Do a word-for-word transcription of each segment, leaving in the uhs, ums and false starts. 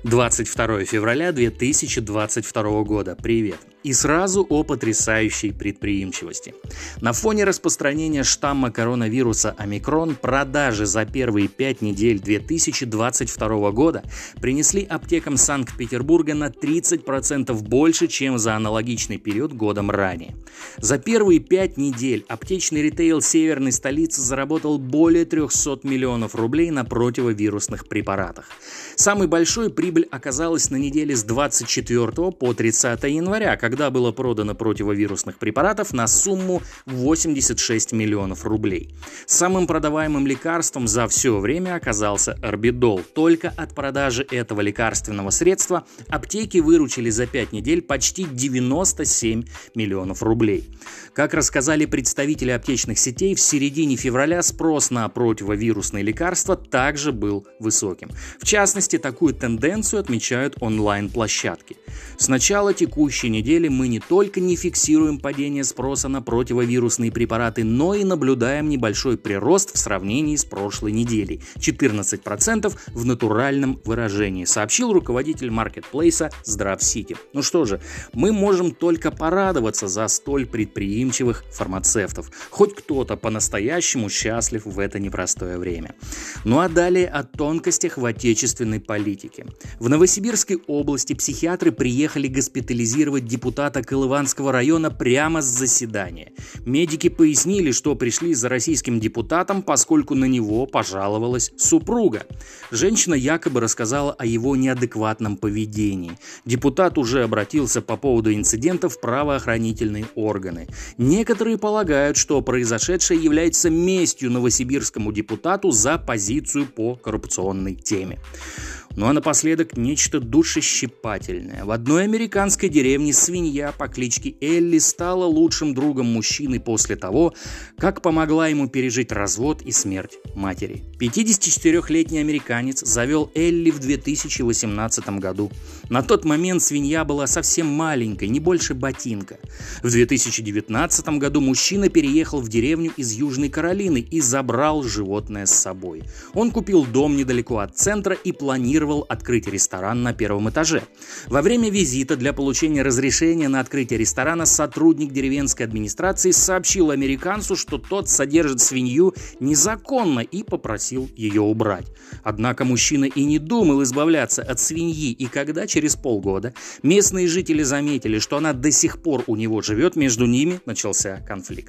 двадцать второе февраля две тысячи двадцать второго года. Привет. И сразу о потрясающей предприимчивости. На фоне распространения штамма коронавируса омикрон продажи за первые пять недель две тысячи двадцать второго года принесли аптекам Санкт-Петербурга на тридцать процентов больше, чем за аналогичный период годом ранее. За первые пять недель аптечный ритейл северной столицы заработал более трехсот миллионов рублей на противовирусных препаратах. Самой большой прибыль оказалась на неделе с двадцать четвёртого по тридцатое января, когда было продано противовирусных препаратов на сумму восемьдесят шесть миллионов рублей. Самым продаваемым лекарством за все время оказался Орбидол. Только от продажи этого лекарственного средства аптеки выручили за пять недель почти девяносто семь миллионов рублей. Как рассказали представители аптечных сетей, в середине февраля спрос на противовирусные лекарства также был высоким. В частности, такую тенденцию отмечают онлайн-площадки. С начала текущей недели мы не только не фиксируем падение спроса на противовирусные препараты, но и наблюдаем небольшой прирост в сравнении с прошлой неделей – четырнадцать процентов в натуральном выражении, сообщил руководитель маркетплейса Здравсити. Ну что же, мы можем только порадоваться за столь предприимчивых фармацевтов. Хоть кто-то по-настоящему счастлив в это непростое время. Ну а далее о тонкостях в отечественной политике. В Новосибирской области психиатры приехали госпитализировать депутата Колыванского района прямо с заседания. Медики пояснили, что пришли за российским депутатом, поскольку на него пожаловалась супруга. Женщина якобы рассказала о его неадекватном поведении. Депутат уже обратился по поводу инцидента в правоохранительные органы. Некоторые полагают, что произошедшее является местью новосибирскому депутату за позицию по коррупционной теме. Ну а напоследок нечто душещипательное. В одной американской деревне свинья по кличке Элли стала лучшим другом мужчины после того, как помогла ему пережить развод и смерть матери. пятидесятичетырёхлетний американец завел Элли в две тысячи восемнадцатом году. На тот момент свинья была совсем маленькой, не больше ботинка. В две тысячи девятнадцатом году мужчина переехал в деревню из Южной Каролины и забрал животное с собой. Он купил дом недалеко от центра и планировал открыть ресторан на первом этаже. Во время визита для получения разрешения на открытие ресторана сотрудник деревенской администрации сообщил американцу, что тот содержит свинью незаконно, и попросил ее убрать. Однако мужчина и не думал избавляться от свиньи, и когда через полгода местные жители заметили, что она до сих пор у него живет, между ними начался конфликт.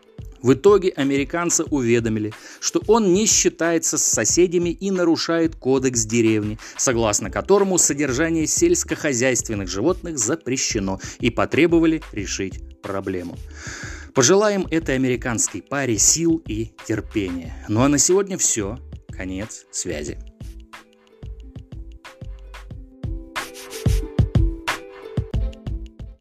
В итоге американца уведомили, что он не считается с соседями и нарушает кодекс деревни, согласно которому содержание сельскохозяйственных животных запрещено, и потребовали решить проблему. Пожелаем этой американской паре сил и терпения. Ну а на сегодня все. Конец связи.